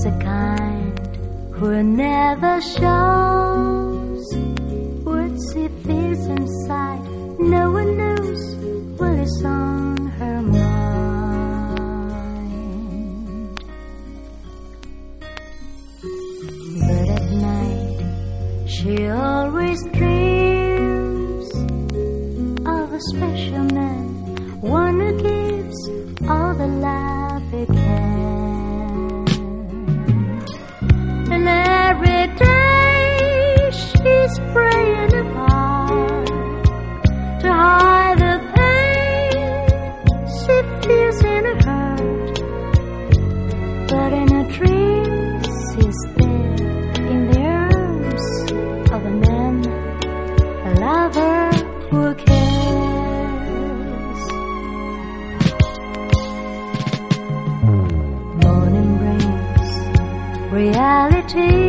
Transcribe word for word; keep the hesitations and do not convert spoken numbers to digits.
the kind who never shows what she feels inside. No one knows what is on her mind. But at night she always dreams of a special man, one who gives all the love he can. And every day she's praying apart to hide the pain she feels in her heart. But in her dreams she's there in the arms of a man, a lover who cares. Morning brings reality.